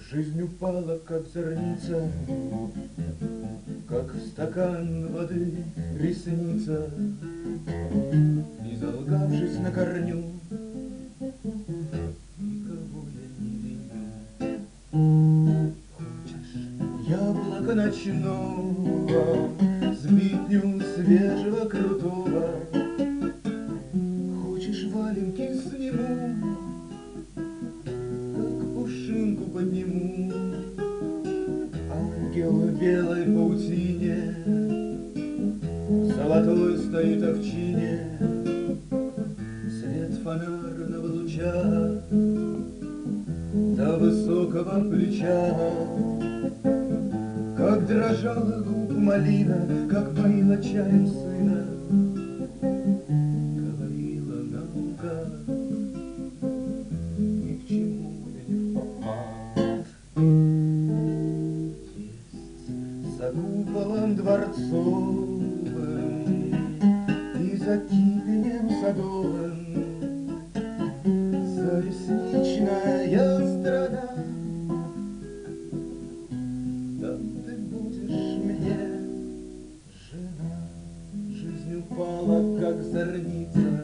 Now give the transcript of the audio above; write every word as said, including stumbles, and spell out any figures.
Жизнь упала, как зорница, как в стакан воды ресница, и, залгавшись на корню, никого я не виню. Хочешь яблоко ночного, сбитню свежего крутого, хочешь валенки сниму, как пушинку подниму, ангел в белой паутине, в золотой стоит овчине, свет фонарного луча до высокого плеча. Как дрожала губ малина, как поила чаем сына, говорила наука, ни к чему я не впопад. Есть за куполом дворцовым и за кипенем садовым за ресничная страна. Там ты будешь мне жена. Жизнь упала, как зорница,